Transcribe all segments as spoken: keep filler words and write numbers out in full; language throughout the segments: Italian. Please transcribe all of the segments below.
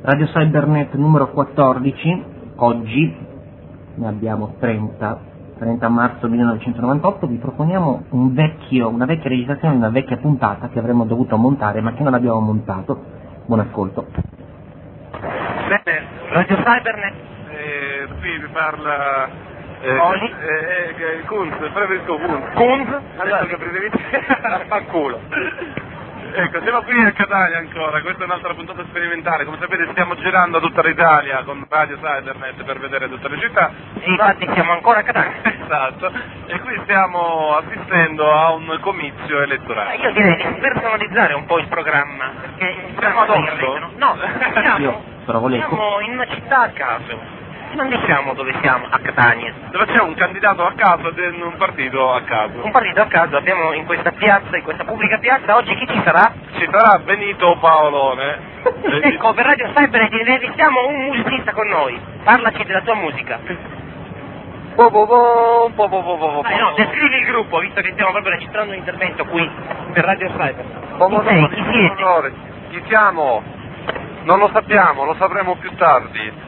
Radio Cybernet numero quattordici, oggi ne abbiamo trenta, trenta marzo millenovecentonovantotto, vi proponiamo un vecchio, una vecchia registrazione di una vecchia puntata che avremmo dovuto montare ma che non abbiamo montato. Buon ascolto. Bene, Radio Cybernet, eh, qui vi parla eh, Oli, eh, eh, Kunz, Federico Kunz. Kunz? Allora che prendevi a culo. Ecco, siamo qui a Catania ancora, questa è un'altra puntata sperimentale, come sapete stiamo girando tutta l'Italia con Radio Cybernet per vedere tutte le città. E infatti siamo ancora a Catania. Esatto, e qui stiamo assistendo a un comizio elettorale. Io direi di personalizzare un po' il programma, perché il programma addosso? No, siamo, Io trovo l'eco. siamo in una città a caso. Non diciamo dove siamo, a Catania. Dove c'è un candidato a caso ed un partito a caso. Un partito a caso, abbiamo in questa piazza, in questa pubblica piazza, oggi chi ci sarà? Ci sarà Benito Paolone. Ecco, per Radio Cybernet intervistiamo un musicista con noi. Parlaci della tua musica. Po po po, po po po po po. Ah, no, descrivi il gruppo, visto che stiamo proprio registrando un intervento qui per Radio Cybernet. Pomodori, Chi sei? Chi siete? pomodori. Chi siamo? Non lo sappiamo, lo sapremo più tardi.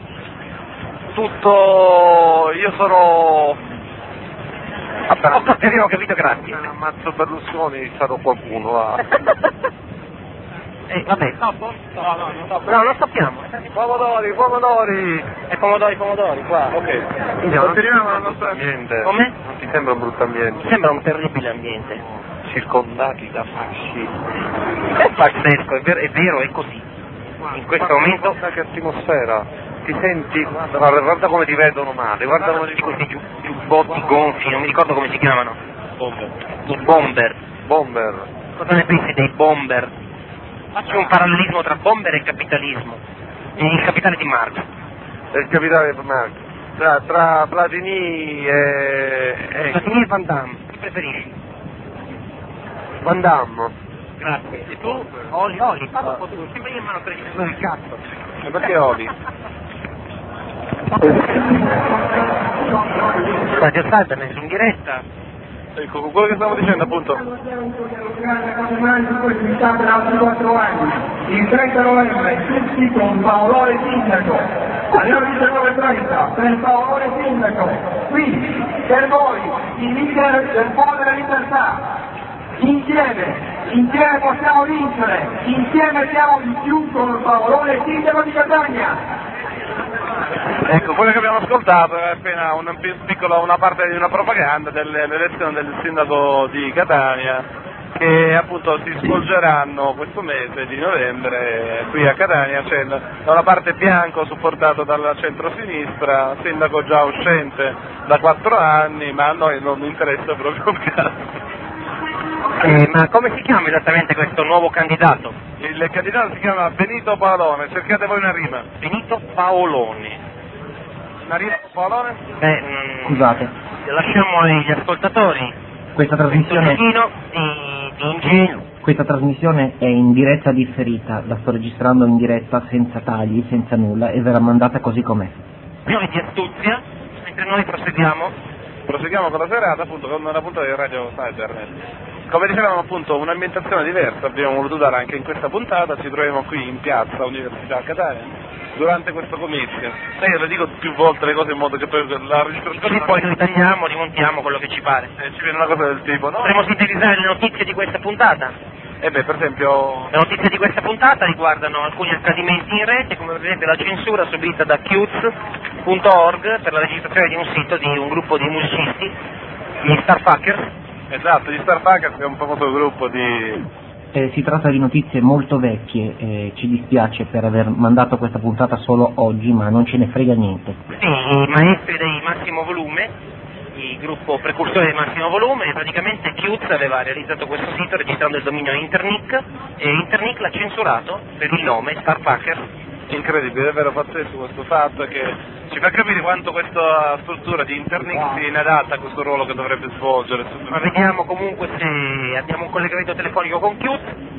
Tutto... io sono... Ho capito, ho capito, grazie. Ammazzo Berlusconi, sarò qualcuno, va. Eh, vabbè. No, non sappiamo. Pomodori, pomodori! E pomodori, pomodori, qua. Ok. Andiamo. Continuiamo il nostro ambiente. Come? Non ti sembra un brutto ambiente? Sembra un terribile ambiente. Circondati da fascisti. È pazzesco, è vero, è vero, è così. In questo momento... Guarda che atmosfera. Ti senti? Guarda, guarda come ti vedono male, guarda come ti... questi giu- giubbotti gonfi, non mi ricordo come si chiamano. Bomber. I bomber. Bomber. Cosa ne pensi dei bomber? Faccio un parallelismo tra bomber e capitalismo. E il capitale di Marx. E il capitale di Marx. Tra, tra Platini e... e... Platini e Van Damme. Chi preferisci? Van Damme. Grazie. E tu? Oli, Oli. Parla un po' tu. Sempre io in mano per il cazzo. E perché Oli? Radio Cybernet in diretta. Ecco, quello che stavo dicendo appunto. Per altri quattro anni, il trenta novembre, tutti con Paolone Sindaco, alle ore diciannove e trenta, per Paolone Sindaco, qui, per voi, il leader del popolo della libertà. Insieme, insieme possiamo vincere, insieme siamo di più con Paolone Sindaco di Catania. Ecco, quello che abbiamo ascoltato è appena una, piccola, una parte di una propaganda dell'elezione del sindaco di Catania che appunto si svolgeranno questo mese di novembre qui a Catania. C'è da una parte Bianco supportato dalla centrosinistra, sindaco già uscente da quattro anni, ma a noi non interessa proprio un cazzo. Eh, ma come si chiama esattamente questo nuovo candidato? Il candidato si chiama Benito Paolone, cercate voi una rima. Benito Paolone. Una rima Paolone? Beh, mm, Scusate, lasciamo agli ascoltatori questa un trasmissione, pochino di, di ingegno. questa trasmissione è in diretta differita, la sto registrando in diretta senza tagli, senza nulla e verrà mandata così com'è. Noi di astuzia, mentre noi proseguiamo. Proseguiamo con la serata appunto con una puntata di Radio Cybernet. Come dicevamo appunto un'ambientazione diversa abbiamo voluto dare anche in questa puntata, ci troviamo qui in piazza Università a Catania durante questo comizio. E io le dico più volte le cose in modo che poi la registrazione... E poi noi tagliamo, rimontiamo quello che ci pare. E ci viene una cosa del tipo, no? Potremmo sintetizzare le notizie di questa puntata. E beh, per esempio... Le notizie di questa puntata riguardano alcuni accadimenti in rete, come per esempio la censura subita da Qz punto org per la registrazione di un sito di un gruppo di musicisti, gli Starfuckers. Esatto, gli Starfuckers è un famoso gruppo di... Eh, si tratta di notizie molto vecchie, eh, ci dispiace per aver mandato questa puntata solo oggi, ma non ce ne frega niente. Sì, i maestri dei Massimo Volume, il gruppo precursore del Massimo Volume, praticamente Qz aveva realizzato questo sito registrando il dominio Internic e Internic l'ha censurato per il nome Starfuckers. Incredibile, è vero, pazzesco questo fatto che ci fa capire quanto questa struttura di Internic sia inadatta a questo ruolo che dovrebbe svolgere. Ma vediamo comunque se abbiamo un collegamento telefonico con Qz.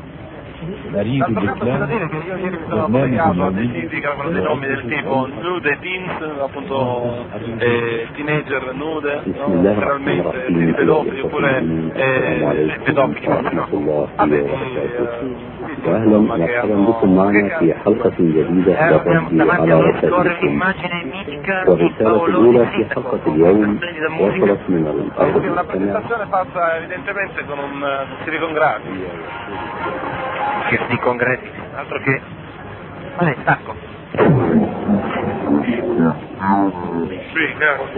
L'arrivo D'altro del canto c'è da dire che io ieri mi sono applicato a dei siti che avevano dei nomi del tipo nude teens, appunto eh, teenager nude, no? Generalmente siti pedofili oppure eh, pedofili, no? Vabbè, eh, واهلا ومرحبا بكم معنا في حلقة جديدة للرد على رسائلكم. والرسالة الأولى في حلقة اليوم وصلت من الأرض Una presentazione fatta evidentemente con un silicon graphic. Che silicon graphic, altro che... Vabbè, stacco. Sì,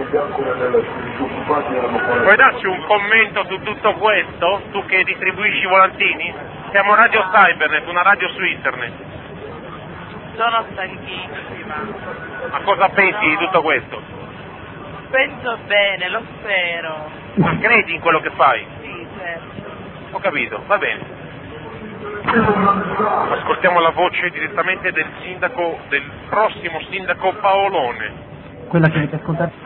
puoi darci un commento su tutto questo? Tu che distribuisci volantini? Siamo Radio Cybernet, una radio su internet. Sono stanchissima. Ma cosa pensi di tutto questo? Penso bene, lo spero. Ma credi in quello che fai? Sì, certo. Ho capito, va bene. Ascoltiamo la voce direttamente del sindaco, del prossimo sindaco Paolone. Quella che avete ascoltato?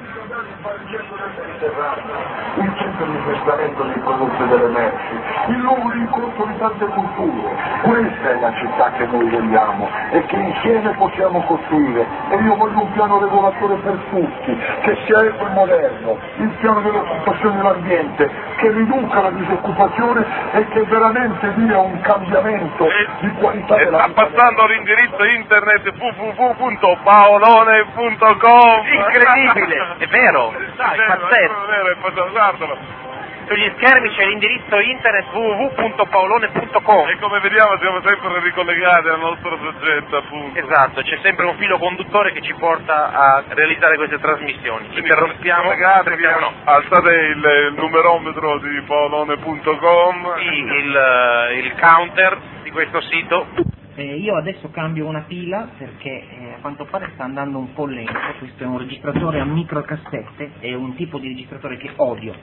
Il centro di testamento dei prodotti delle merci, il luogo di incontro di tante culture. Questa è la città che noi vogliamo e che insieme possiamo costruire. E io voglio un piano regolatore per tutti, che sia equo e moderno, il piano dell'occupazione dell'ambiente, che riduca la disoccupazione e che veramente dia un cambiamento di qualità E della sta vita. passando l'indirizzo internet w w w punto paolone punto com. Incredibile, è vero, dai, È vero, pazzesco. è vero, è pazzesco, guardalo. Sugli schermi c'è l'indirizzo internet w w w punto paolone punto com. E come vediamo siamo sempre ricollegati al nostro soggetto, appunto. Esatto, c'è sempre un filo conduttore che ci porta a realizzare queste trasmissioni. Ci interrompiamo, Collegatevi, interrompiamo, no. alzate il, il numerometro di paolone punto com. Sì, il, il counter di questo sito. Eh, io adesso cambio una pila perché eh, a quanto pare sta andando un po' lento. Questo è un registratore a microcassette, è un tipo di registratore che odio.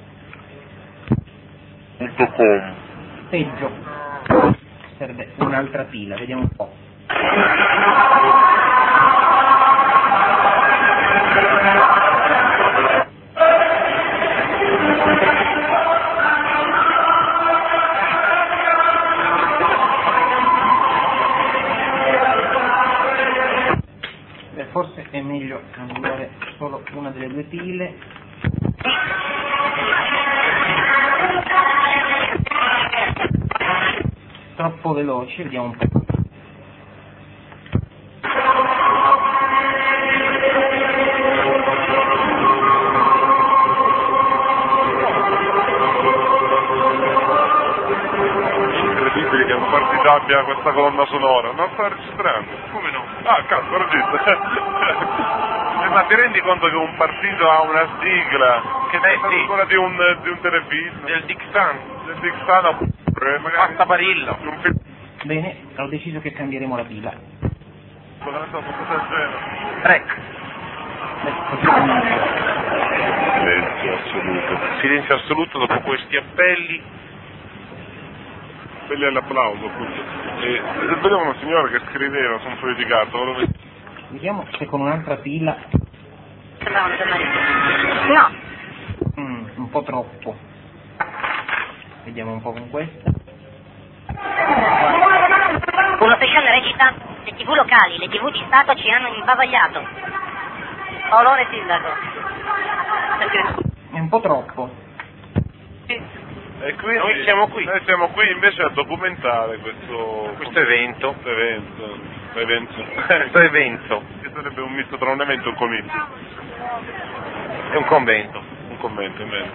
.com. Peggio. Serve un'altra pila, vediamo un po'. Eh, forse è meglio cambiare solo una delle due pile. Troppo veloce, vediamo un po'. Incredibile che un partito abbia questa colonna sonora, non sta registrando. Come no? Ah, cazzo, registra. Eh, ma ti rendi conto che un partito ha una sigla che è sì. quella di un, di un telefilm? Del Dixan, Del Dixana, oppure magari Pasta Barillo. di un film Bene, ho deciso che cambieremo la pila. con la cosa del genere. Rec. Beh, così comincia. Silenzio assoluto. Silenzio assoluto dopo questi appelli. Appelli all'applauso, appunto. E vedevo una signora che scriveva su un foglio di carta, volevo vedere. Vediamo se con un'altra pila. No. Mm, un po' troppo. Vediamo un po' con questa. Uno speciale recita: le tv locali, le tv di Stato ci hanno imbavagliato. Paolone sindaco. È un po' troppo. E quindi Noi siamo qui. Noi siamo qui invece a documentare questo, Questo evento. questo evento. evento. Questo evento. Che sarebbe un misto tra un evento e un comizio. È un convento. Un commento invece.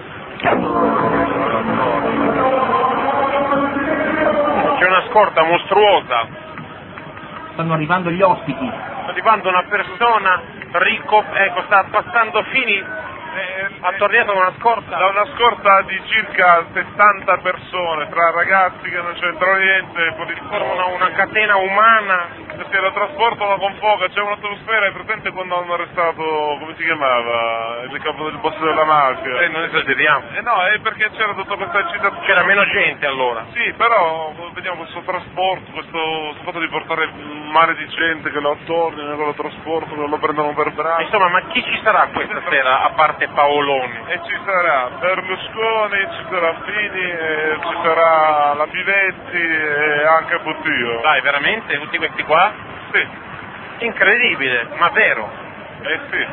C'è una scorta mostruosa. Stanno arrivando gli ospiti. Sta arrivando una persona ricco, ecco, sta passando fini. Attorniato da una scorta da una scorta di circa settanta persone, tra ragazzi che non c'entrano niente, poi formano una catena umana che lo trasportano con foga. C'è un'atmosfera, è presente quando hanno arrestato, come si chiamava, il capo del boss della mafia? Eh, non esageriamo. Eh no, è perché c'era tutta questa eccitazione. C'era meno gente allora. Sì, però vediamo questo trasporto, questo, questo fatto di portare un mare di gente che lo attorniano, che lo trasportano, lo prendono per braccio. Insomma, ma chi ci sarà questa sera a parte Paolone? E ci sarà Berlusconi, ci sarà Fini, e ci sarà la Pivetti e anche Buttiglio. Dai, veramente? Tutti questi qua? Sì, Incredibile, ma vero. eh sì.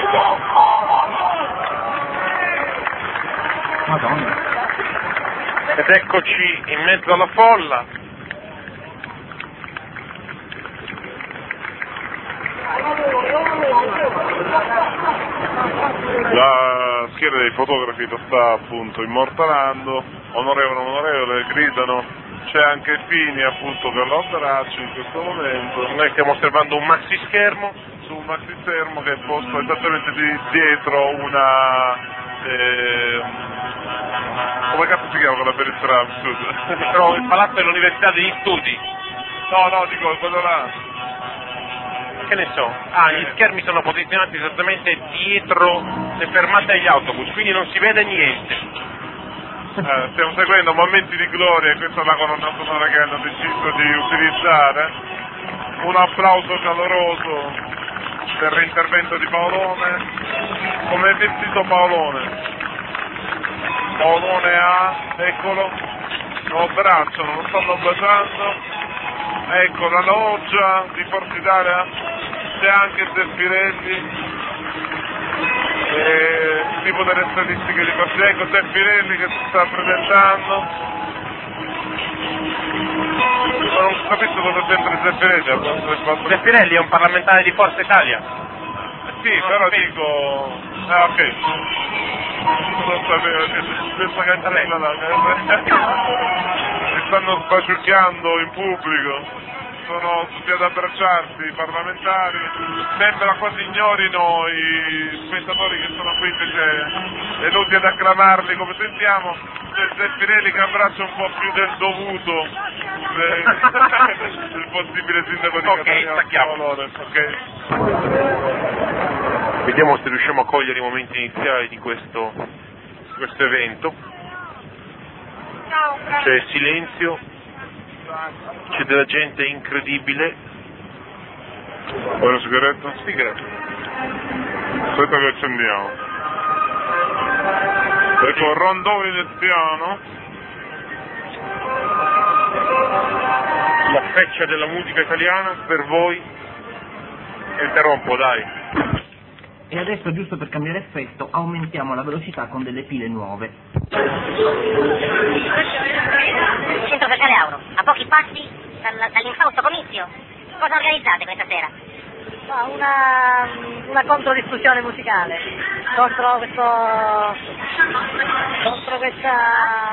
Madonna. Ed eccoci in mezzo alla folla. La schiera dei fotografi lo sta appunto immortalando, onorevole, onorevole, gridano, c'è anche Fini appunto che lo abbraccia in questo momento. Noi stiamo osservando un maxi schermo, su un maxi schermo che è posto esattamente di, dietro una... Eh, come cazzo si chiama quella per il tram? No, il palazzo dell'Università degli Studi. No, no, dico quello là. Che ne so, ah, gli schermi sono posizionati esattamente dietro le fermate agli autobus, quindi non si vede niente. Eh, stiamo seguendo momenti di gloria, questa è la colonna sonora che hanno deciso di utilizzare. Un applauso caloroso per l'intervento di Paolone. Come è vestito Paolone? Paolone A, eccolo, lo abbracciano, lo stanno baciando. Ecco la loggia di Forza Italia, c'è anche Zeffirelli, e il tipo delle statistiche di Forza Italia, ecco Zeffirelli che si sta presentando. Ma non capisco cosa c'entra Zeffirelli. Zeffirelli è un parlamentare di Forza Italia. Eh sì, però dico... Ah, ok. Non sapevo che questa canzone mi stanno sbaciucchiando in pubblico, sono tutti ad abbracciarsi, i parlamentari, sembra quasi ignorino i spettatori che sono qui, invece è inutile ad acclamarli come sentiamo. C'è Zeffirelli che abbraccia un po' più del dovuto il possibile sindaco di Catania. Ok, stacchiamo. Okay. Vediamo se riusciamo a cogliere i momenti iniziali di questo, questo evento. C'è silenzio, c'è della gente incredibile. Vuoi una sigaretta? Sì, grazie. Aspetta che accendiamo. Ecco, rondò veneziano. La feccia della musica italiana per voi. Interrompo, dai. E adesso, giusto per cambiare effetto, aumentiamo la velocità con delle pile nuove. Centro sociale Auro, a pochi passi dal, dall'infausto comizio. Cosa organizzate questa sera? No, una, una controdiscussione musicale contro questo contro questa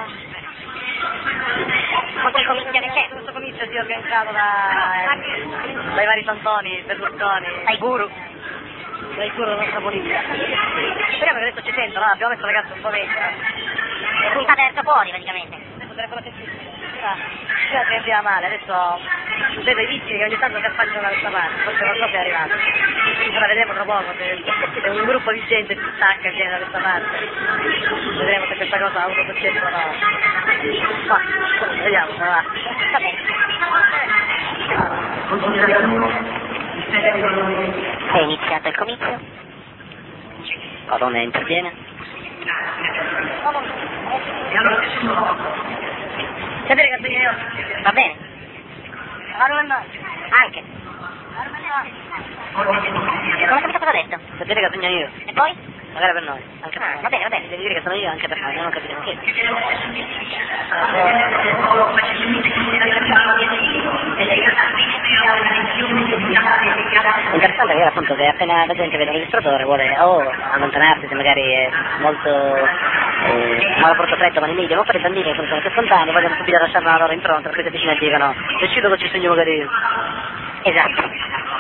contro il comizio che c'è. Questo comizio si è organizzato da, dai vari Santoni, Berlusconi, dai guru, dai guru della nostra politica. Speriamo che adesso ci sentono, no? Abbiamo messo le carte un po' vecchie. Le puntate adesso fuori praticamente. Adesso sarebbe la sentita. Già che andiamo male, adesso vedo i vittimi che ogni tanto si affacciano da questa parte, forse non so se è arrivato. Ora vedremo tra poco se, se un gruppo di gente si stacca e viene da questa parte. Vedremo se questa cosa ha avuto successo o no. Ma, vediamo, va. Va bene. È iniziato il comizio? Paolone interviene. Sapete che io? Va bene. Anche. Non ho capito cosa ha detto. Sapete che sogno io? E poi? Magari per noi, anche per ah, noi. Va bene, va bene. Devi dire che sono io anche per noi, non ho capito che. Interessante che appunto che appena la gente vede il registratore vuole o allontanarsi se magari è molto eh, ha porto freddo con i media, ma poi i bambini che sono più spontanei vogliono subito lasciare la loro impronta, perché si vicino e dicono decido che ci segno magari io. Esatto.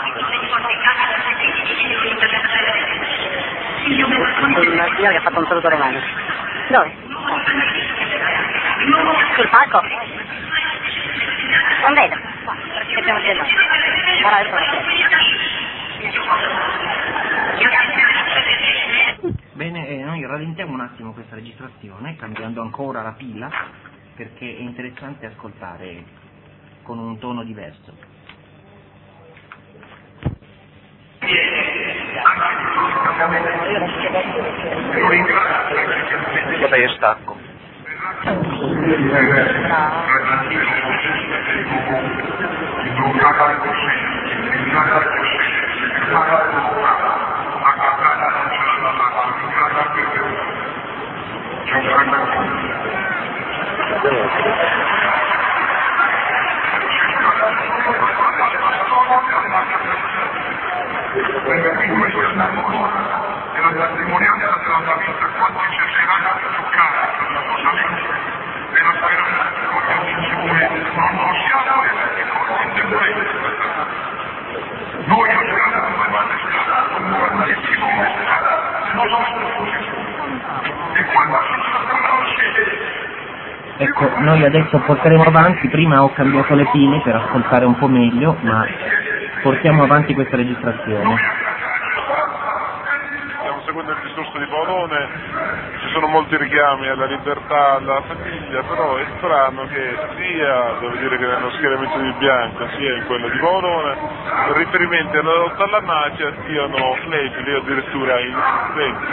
Un signore che ha fatto un saluto romano. Dove? Sul palco? Non vedo. Che stiamo facendo? Ora adesso Bene, eh, noi rallentiamo un attimo questa registrazione, cambiando ancora la pila, perché è interessante ascoltare con un tono diverso. Vabbè, io stacco. è la testimonianza della vita quanto ci saranno a giocare per la nostra mente e la speranza con gli insicuri non siamo eletti con l'interprete. Noi abbiamo una maestà, un grandissimo maestà, non e quando si conosce. Ecco, noi adesso porteremo avanti, prima ho cambiato le pile per ascoltare un po' meglio, ma portiamo avanti questa registrazione. Stiamo seguendo il discorso di Paolone, ci sono molti richiami alla libertà, alla famiglia, però è strano che sia, devo dire che nello schieramento di Bianco, sia in quello di Paolone, riferimenti alla lotta alla mafia siano flebili o addirittura inesistenti.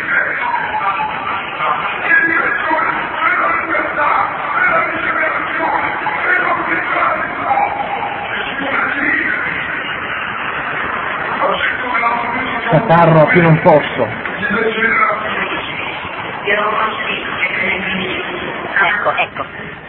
Catarro più non posso. Ecco, ecco.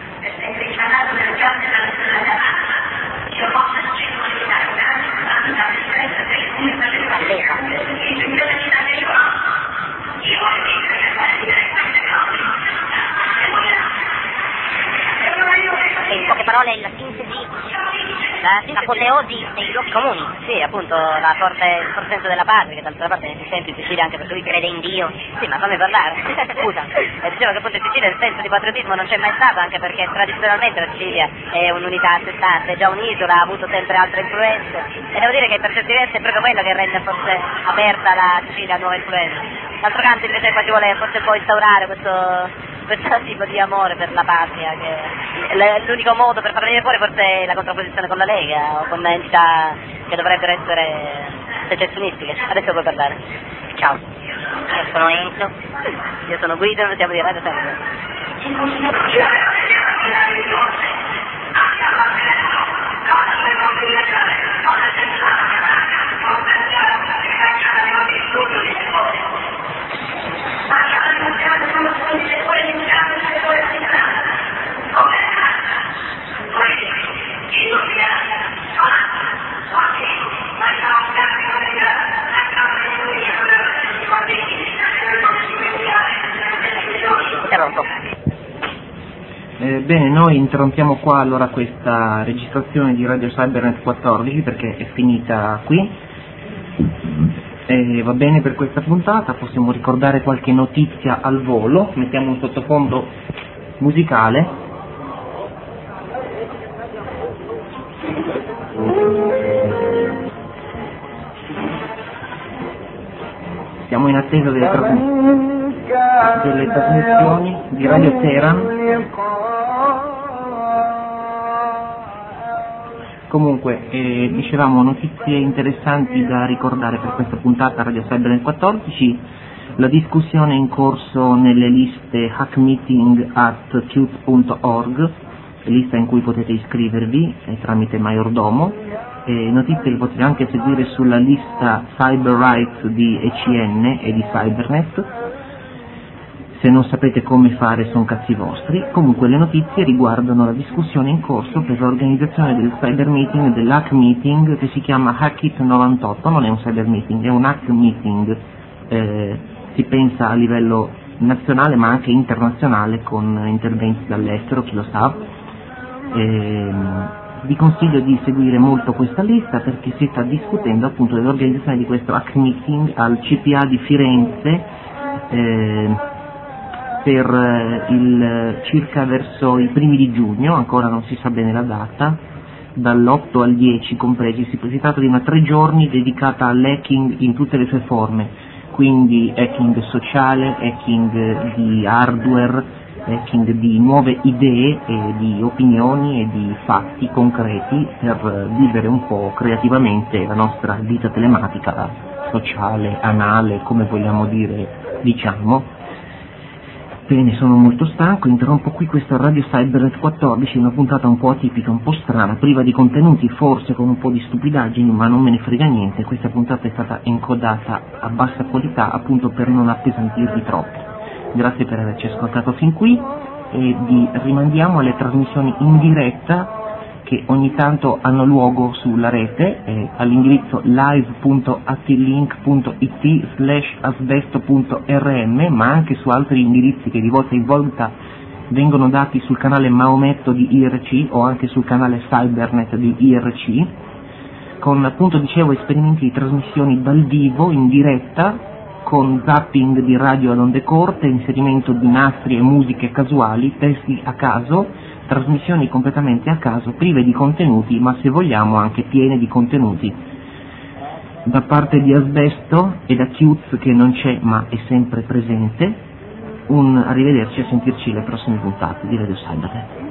In poche parole la sintesi, la apoteosi dei luoghi comuni. Sì, appunto, la forte, il forte senso della patria, che d'altra parte si sente in Sicilia anche perché lui crede in Dio. Sì, ma fammi parlare, scusa. E dicevo che appunto in Sicilia il senso di patriottismo non c'è mai stato, anche perché tradizionalmente la Sicilia è un'unità a sé stante, è già un'isola, ha avuto sempre altre influenze. E devo dire che per certi versi è proprio quello che rende forse aperta la Sicilia a nuove influenze. D'altro canto invece qua ci vuole forse un po' instaurare questo... questo tipo di amore per la patria, che l'unico modo per farlo venire fuori forse è la contrapposizione con la Lega o con entità che dovrebbero essere secessionistiche. Adesso puoi parlare. Ciao, io sono Enzo. Io sono Guido, siamo di Radio Sempre. Eh, bene, noi interrompiamo qua allora questa registrazione di Radio Cybernet quattordici perché è finita qui. Eh, va bene per questa puntata, possiamo ricordare qualche notizia al volo, mettiamo un sottofondo musicale. Siamo in attesa delle, trasm- delle trasmissioni di Radio Teheran. Comunque, eh, dicevamo notizie interessanti da ricordare per questa puntata Radio Cybernet quattordici, la discussione in corso nelle liste hackmeeting at qt punto org, lista in cui potete iscrivervi eh, tramite Maiordomo, e notizie che potete anche seguire sulla lista Cyber Rights di E C N e di Cybernet. Se non sapete come fare sono cazzi vostri. Comunque le notizie riguardano la discussione in corso per l'organizzazione del cyber meeting, dell'hack meeting che si chiama Hackit novantotto, non è un cyber meeting, è un hack meeting, eh, si pensa a livello nazionale ma anche internazionale con interventi dall'estero, chi lo sa. Eh, vi consiglio di seguire molto questa lista perché si sta discutendo appunto dell'organizzazione di questo hack meeting al C P A di Firenze, eh, per il circa verso i primi di giugno, ancora non si sa bene la data, dall'otto al dieci compresi. Si tratta di una tre giorni dedicata all'hacking in tutte le sue forme, quindi hacking sociale, hacking di hardware, hacking di nuove idee e di opinioni e di fatti concreti per vivere un po' creativamente la nostra vita telematica, sociale, anale, come vogliamo dire, diciamo. Bene, sono molto stanco, interrompo qui questa Radio Cybernet quattordici, una puntata un po' atipica, un po' strana, priva di contenuti, forse con un po' di stupidaggini, ma non me ne frega niente. Questa puntata è stata encodata a bassa qualità appunto per non appesantirvi troppo. Grazie per averci ascoltato fin qui e vi rimandiamo alle trasmissioni in diretta che ogni tanto hanno luogo sulla rete eh, all'indirizzo live punto atlink punto it slash asbesto punto rm, ma anche su altri indirizzi che di volta in volta vengono dati sul canale Maometto di I R C o anche sul canale Cybernet di I R C, con appunto dicevo esperimenti di trasmissioni dal vivo in diretta, con zapping di radio ad onde corte, inserimento di nastri e musiche casuali, testi a caso, trasmissioni completamente a caso, prive di contenuti, ma se vogliamo anche piene di contenuti. Da parte di Asbesto e da Chiuz, che non c'è ma è sempre presente, un arrivederci e a sentirci le prossime puntate di Radio Cybernet.